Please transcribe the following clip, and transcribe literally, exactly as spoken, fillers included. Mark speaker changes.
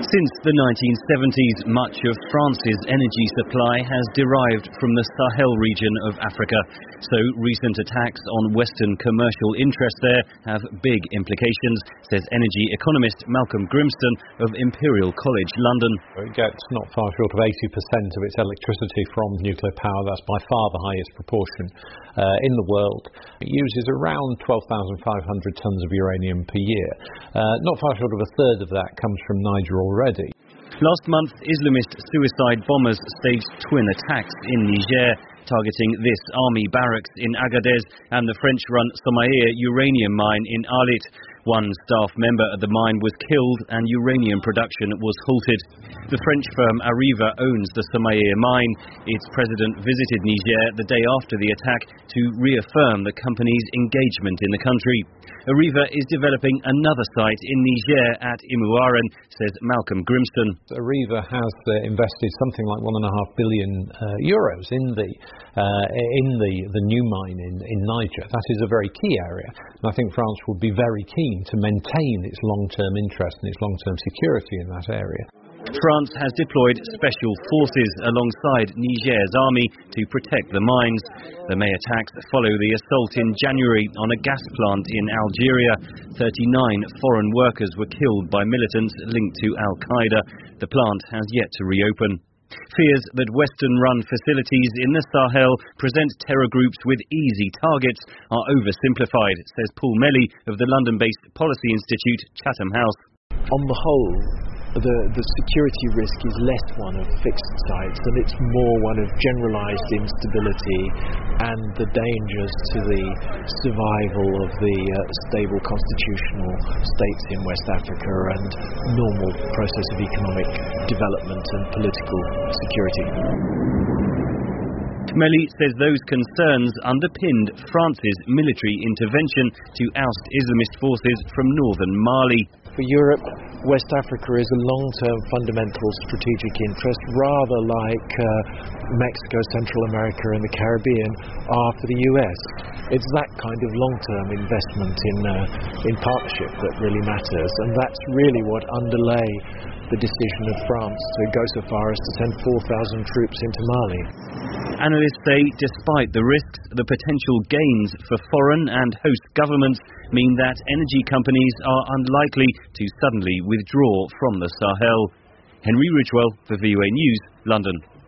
Speaker 1: Since the nineteen seventies, much of France's energy supply has derived from the Sahel region of Africa. So recent attacks on Western commercial interests there have big implications, says energy economist Malcolm Grimston of Imperial College London.
Speaker 2: It gets not far short of eighty percent of its electricity from nuclear power. That's by far the highest proportion uh, in the world. It uses around twelve thousand five hundred tonnes of uranium per year. Uh, not far short of a third of that comes from Niger already.
Speaker 1: Last month, Islamist suicide bombers staged twin attacks in Niger, targeting this army barracks in Agadez and the French-run Somaïr uranium mine in Arlit. One staff member at the mine was killed and uranium production was halted. The French firm Areva owns the Somaïr mine. Its president visited Niger the day after the attack to reaffirm the company's engagement in the country. Areva is developing another site in Niger at Imouaren, says Malcolm Grimston.
Speaker 2: Areva has uh, invested something like one and a half billion uh, euros in the uh, in the, the new mine in, in Niger. That is a very key area, and I think France would be very keen to maintain its long-term interest and its long-term security in that area.
Speaker 1: France has deployed special forces alongside Niger's army to protect the mines. The May attacks follow the assault in January on a gas plant in Algeria. thirty-nine foreign workers were killed by militants linked to Al-Qaeda. The plant has yet to reopen. Fears that Western-run facilities in the Sahel present terror groups with easy targets are oversimplified, says Paul Melly of the London-based policy institute Chatham House.
Speaker 3: On the whole, the, the security risk is less one of fixed sites and it's more one of generalised instability and the dangers to the survival of the uh, stable constitutional states in West Africa and normal process of economic development and political security.
Speaker 1: Melly says those concerns underpinned France's military intervention to oust Islamist forces from northern Mali.
Speaker 3: For Europe, West Africa is a long-term fundamental strategic interest, rather like uh, Mexico, Central America and the Caribbean are for the U S. It's that kind of long-term investment in, uh, in partnership that really matters, and that's really what underlay the decision of France to go so far as to send four thousand troops into Mali.
Speaker 1: Analysts say despite the risks, the potential gains for foreign and host governments mean that energy companies are unlikely to suddenly withdraw from the Sahel. Henry Ridgwell for V O A News, London.